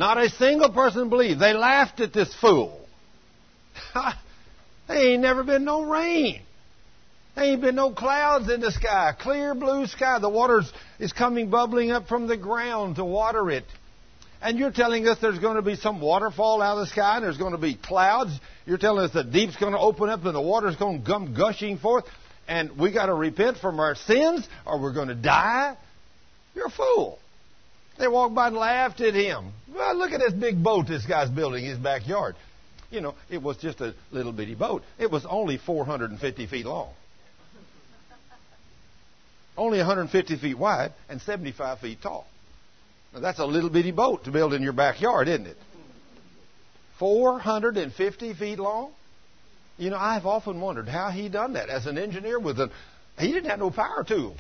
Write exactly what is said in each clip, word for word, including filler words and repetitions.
Not a single person believed. They laughed at this fool. There ain't never been no rain. There ain't been no clouds in the sky. Clear blue sky. The water is coming bubbling up from the ground to water it. And you're telling us there's going to be some waterfall out of the sky and there's going to be clouds. You're telling us the deep's going to open up and the water's going to come gushing forth. And we got to repent from our sins or we're going to die. You're a fool. They walked by and laughed at him. Well, look at this big boat this guy's building in his backyard. You know, it was just a little bitty boat. It was only four hundred fifty feet long. Only one hundred fifty feet wide and seventy-five feet tall. Now, that's a little bitty boat to build in your backyard, isn't it? four hundred fifty feet long? You know, I've often wondered how he done that. As an engineer with a... He didn't have no power tools.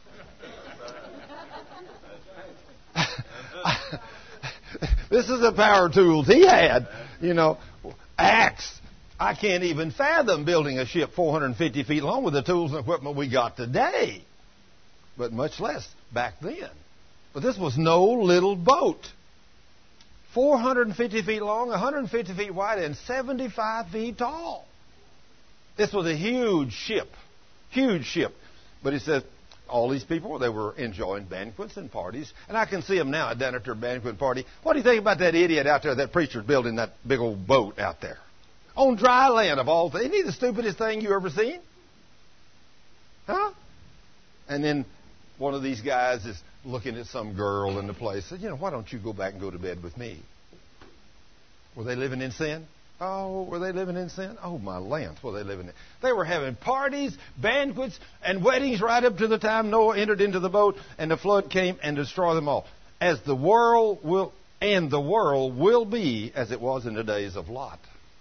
This is the power tools he had. You know, axe. I can't even fathom building a ship four hundred fifty feet long with the tools and equipment we got today. But much less back then. But this was no little boat. four hundred fifty feet long, one hundred fifty feet wide, and seventy-five feet tall. This was a huge ship. Huge ship. But he says, all these people, they were enjoying banquets and parties. And I can see them now down at their banquet party. What do you think about that idiot out there, that preacher building that big old boat out there? On dry land of all things. Isn't he the stupidest thing you ever seen? Huh? And then one of these guys is looking at some girl in the place. Said, you know, why don't you go back and go to bed with me? Were they living in sin? Oh, were they living in sin? Oh, my land, were they living in? They were having parties, banquets, and weddings right up to the time Noah entered into the boat and the flood came and destroyed them all. As the world will, and the world will be as it was in the days of Lot.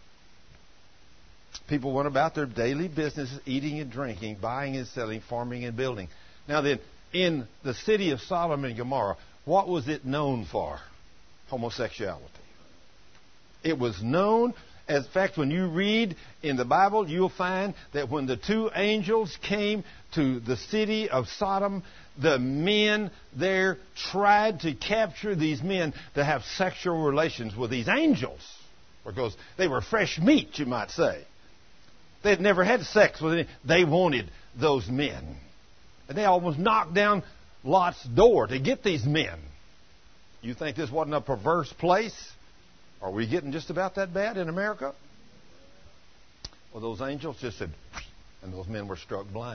People went about their daily business, eating and drinking, buying and selling, farming and building. Now then, in the city of Sodom and Gomorrah, what was it known for? Homosexuality. It was known, as in fact, when you read in the Bible, you'll find that when the two angels came to the city of Sodom, the men there tried to capture these men to have sexual relations with these angels. Because they were fresh meat, you might say. They had never had sex with any. They wanted those men. And they almost knocked down Lot's door to get these men. You think this wasn't a perverse place? Are we getting just about that bad in America? Well, those angels just said, and those men were struck blind.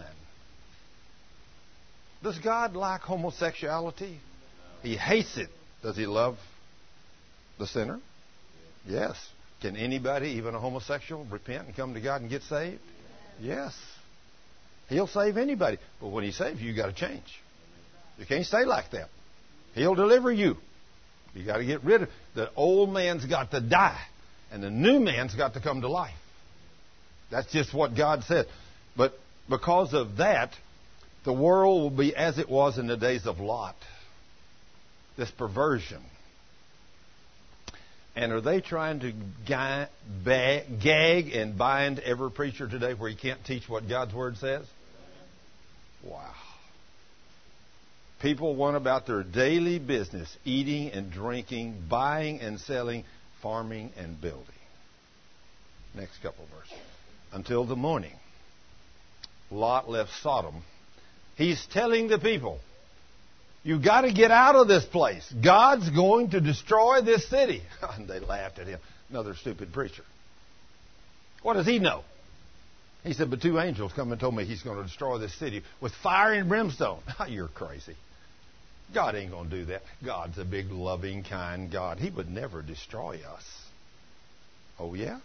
Does God like homosexuality? He hates it. Does he love the sinner? Yes. Can anybody, even a homosexual, repent and come to God and get saved? Yes. He'll save anybody. But when he saves you, you've got to change. You can't stay like that. He'll deliver you. You got to get rid of the old man's got to die, and the new man's got to come to life. That's just what God said. But because of that, the world will be as it was in the days of Lot. This perversion. And are they trying to gag and bind every preacher today where he can't teach what God's Word says? Wow. People went about their daily business, eating and drinking, buying and selling, farming and building. Next couple of verses. Until the morning, Lot left Sodom. He's telling the people, you got to get out of this place. God's going to destroy this city. And they laughed at him. Another stupid preacher. What does he know? He said, but two angels come and told me he's going to destroy this city with fire and brimstone. You're crazy. God ain't going to do that. God's a big, loving, kind God. He would never destroy us. Oh, yeah?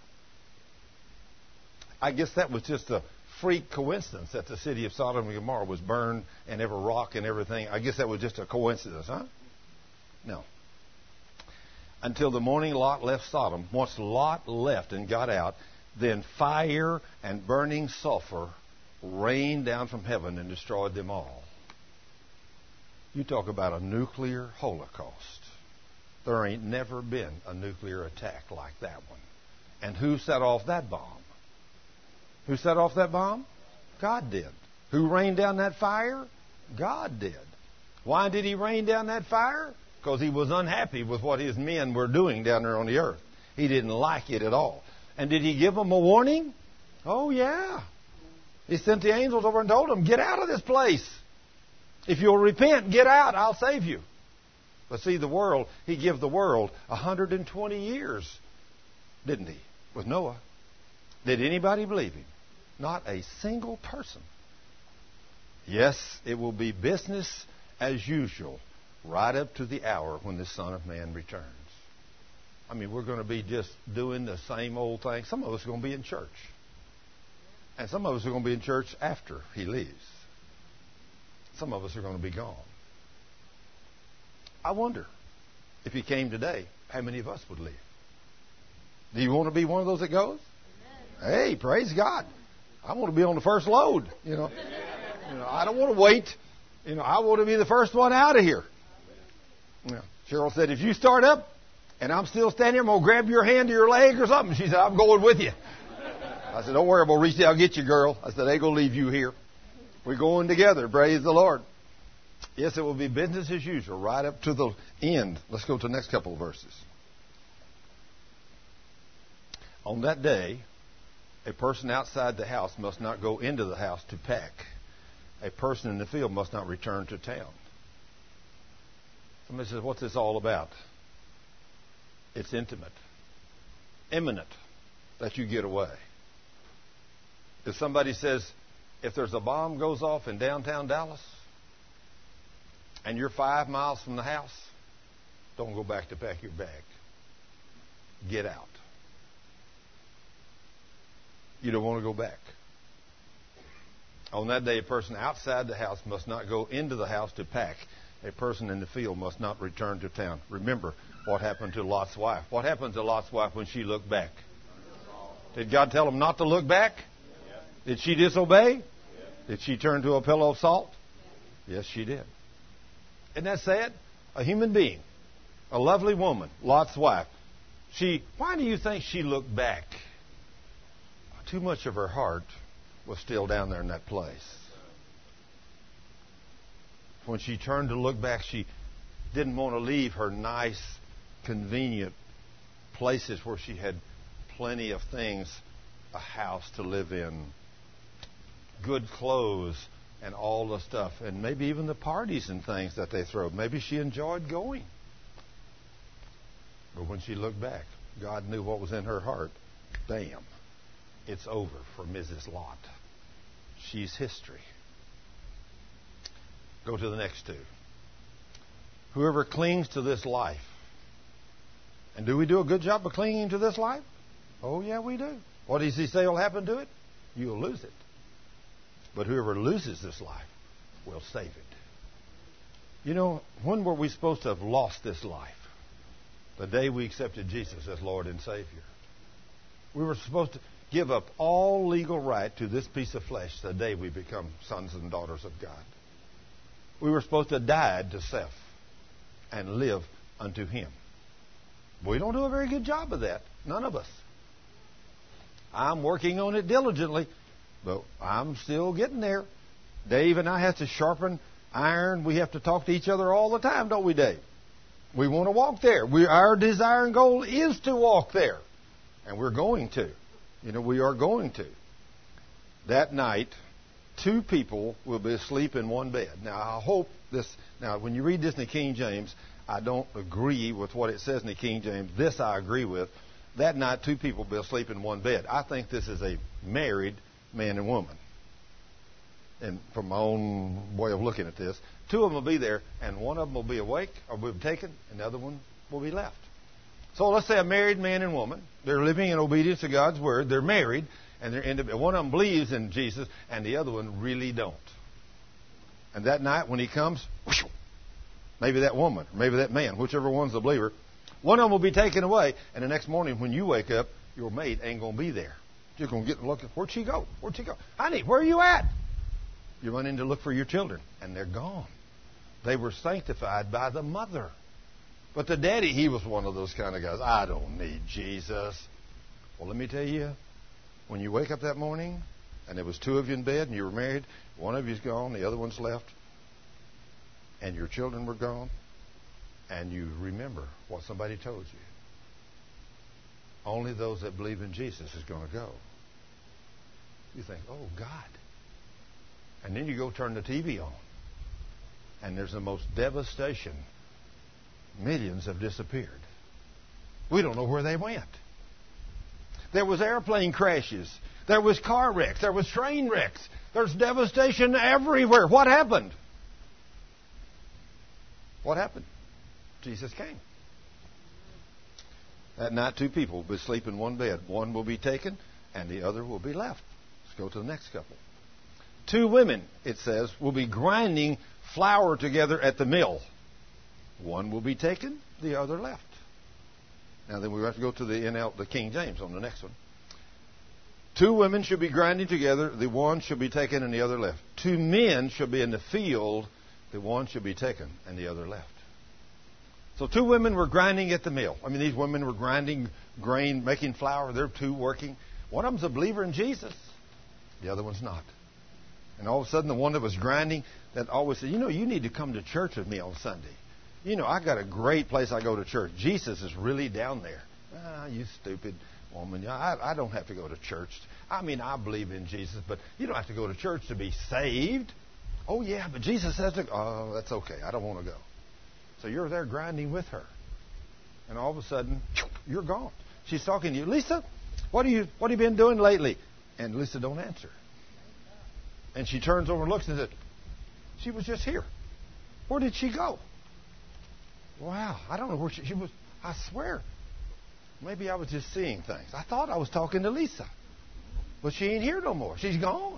I guess that was just a freak coincidence that the city of Sodom and Gomorrah was burned and every rock and everything. I guess that was just a coincidence, huh? No. Until the morning Lot left Sodom. Once Lot left and got out, then fire and burning sulfur rained down from heaven and destroyed them all. You talk about a nuclear holocaust. There ain't never been a nuclear attack like that one. And who set off that bomb? Who set off that bomb? God did. Who rained down that fire? God did. Why did he rain down that fire? because he was unhappy with what his men were doing down there on the earth. He didn't like it at all. And did he give them a warning? Oh, yeah. He sent the angels over and told them, get out of this place. If you'll repent, get out, I'll save you. But see, the world, he gave the world one hundred twenty years, didn't he, with Noah? Did anybody believe him? Not a single person. Yes, it will be business as usual right up to the hour when the Son of Man returns. I mean, we're going to be just doing the same old thing. Some of us are going to be in church. And some of us are going to be in church after he leaves. Some of us are going to be gone. I wonder, if he came today, how many of us would leave? Do you want to be one of those that goes? Amen. Hey, praise God. I want to be on the first load. You know, you know, I don't want to wait. You know, I want to be the first one out of here. You know, Cheryl said, if you start up and I'm still standing here, I'm going to grab your hand or your leg or something. She said, I'm going with you. I said, don't worry, I'm going to reach down and get you, girl. I said, I ain't going to leave you here. We're going together. Praise the Lord. Yes, it will be business as usual right up to the end. Let's go to the next couple of verses. On that day, a person outside the house must not go into the house to pack. A person in the field must not return to town. Somebody says, what's this all about? It's intimate. Imminent that you get away. If somebody says, if there's a bomb goes off in downtown Dallas, and you're five miles from the house, don't go back to pack your bag. Get out. You don't want to go back. On that day, a person outside the house must not go into the house to pack. A person in the field must not return to town. Remember what happened to Lot's wife. What happened to Lot's wife when she looked back? Did God tell him not to look back? Did she disobey? Did she turn to a pillow of salt? Yes, she did. Isn't that sad? A human being, a lovely woman, Lot's wife. She, why do you think she looked back? Too much of her heart was still down there in that place. When she turned to look back, she didn't want to leave her nice, convenient places where she had plenty of things, a house to live in, good clothes, and all the stuff, and maybe even the parties and things that they throw. Maybe she enjoyed going. But when she looked back, God knew what was in her heart. Bam. It's over for Missus Lot. She's history. Go to the next two. Whoever clings to this life. And do we do a good job of clinging to this life? Oh, yeah, we do. What does he say will happen to it? You'll lose it. But whoever loses this life will save it. You know, when were we supposed to have lost this life? The day we accepted Jesus as Lord and Savior. We were supposed to give up all legal right to this piece of flesh the day we become sons and daughters of God. We were supposed to die to self and live unto Him. We don't do a very good job of that. None of us. I'm working on it diligently. But I'm still getting there. Dave and I have to sharpen iron. We have to talk to each other all the time, don't we, Dave? We want to walk there. We, our desire and goal is to walk there. And we're going to. You know, we are going to. That night, two people will be asleep in one bed. Now, I hope this... Now, when you read this in the King James, I don't agree with what it says in the King James. This I agree with. That night, two people will be asleep in one bed. I think this is a married man and woman. And from my own way of looking at this, two of them will be there, and one of them will be awake or will be taken, and the other one will be left. So let's say a married man and woman. They're living in obedience to God's word. They're married, and they're into, one of them believes in Jesus, and the other one really don't. And that night when he comes, whoosh, maybe that woman, or maybe that man, whichever one's the believer, one of them will be taken away, and the next morning when you wake up, your mate ain't going to be there. You're going to get looking. Where'd she go? Where'd she go? Honey, where are you at? You run in to look for your children, and they're gone. They were sanctified by the mother. But the daddy, he was one of those kind of guys. I don't need Jesus. Well, let me tell you, when you wake up that morning, and there was two of you in bed, and you were married, one of you's gone, the other one's left, and your children were gone, and you remember what somebody told you. Only those that believe in Jesus is going to go. You think, oh, God. And then you go turn the T V on. And there's the most devastation. Millions have disappeared. We don't know where they went. There was airplane crashes. There was car wrecks. There was train wrecks. There's devastation everywhere. What happened? What happened? Jesus came. That night, two people will be asleep in one bed. One will be taken, and the other will be left. Let's go to the next couple. Two women, it says, will be grinding flour together at the mill. One will be taken, the other left. Now then we have to go to the N L, the King James on the next one. Two women should be grinding together, the one should be taken and the other left. Two men should be in the field, the one should be taken and the other left. So two women were grinding at the mill. I mean, these women were grinding grain, making flour. They're two working. One of them's a believer in Jesus. The other one's not. And all of a sudden, the one that was grinding, that always said, you know, you need to come to church with me on Sunday. You know, I got a great place I go to church. Jesus is really down there. Ah, you stupid woman. I, I don't have to go to church. I mean, I believe in Jesus, but you don't have to go to church to be saved. Oh, yeah, but Jesus says to go. Oh, that's okay. I don't want to go. So you're there grinding with her. And all of a sudden, you're gone. She's talking to you. Lisa, what, are you, what have you been doing lately? And Lisa don't answer. And she turns over and looks and says, she was just here. Where did she go? Wow, I don't know where she, she was. I swear, maybe I was just seeing things. I thought I was talking to Lisa. But she ain't here no more. She's gone.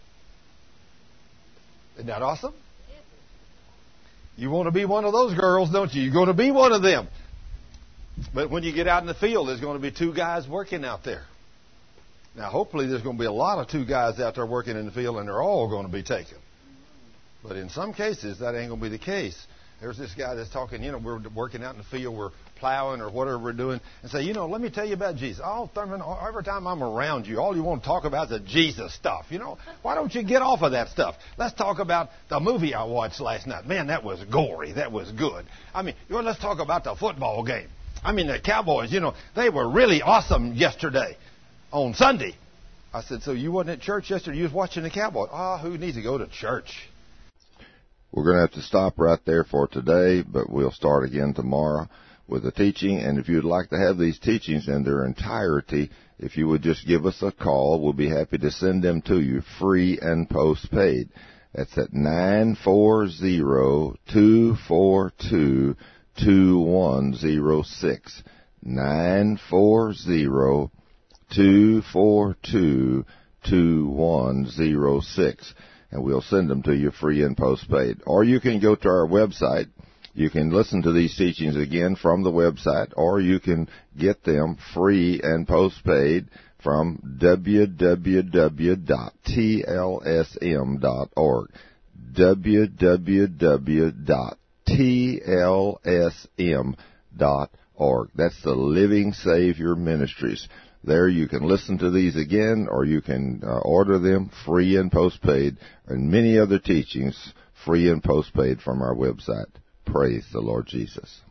Isn't that awesome? You want to be one of those girls, don't you? You're going to be one of them. But when you get out in the field, there's going to be two guys working out there. Now, hopefully, there's going to be a lot of two guys out there working in the field, and they're all going to be taken. But in some cases, that ain't going to be the case. There's this guy that's talking, you know, we're working out in the field, we're plowing or whatever we're doing, and say, you know, let me tell you about Jesus. Oh, Thurman, every time I'm around you, all you want to talk about is the Jesus stuff. You know, why don't you get off of that stuff? Let's talk about the movie I watched last night. Man, that was gory. That was good. I mean, you know, let's talk about the football game. I mean, the Cowboys, you know, they were really awesome yesterday on Sunday. I said, so you wasn't at church yesterday? You was watching the Cowboys. Ah, oh, who needs to go to church? We're going to have to stop right there for today, but we'll start again tomorrow with the teaching. And if you'd like to have these teachings in their entirety, if you would just give us a call, we'll be happy to send them to you free and postpaid. That's at nine four zero, two four two, two one zero six. nine four zero, two four two, two one zero six. And we'll send them to you free and postpaid. Or you can go to our website. You can listen to these teachings again from the website, or you can get them free and postpaid from w w w dot t l s m dot org. w w w dot t l s m dot org. That's the Living Savior Ministries. There you can listen to these again, or you can uh, order them free and postpaid, and many other teachings free and postpaid from our website. Praise the Lord Jesus.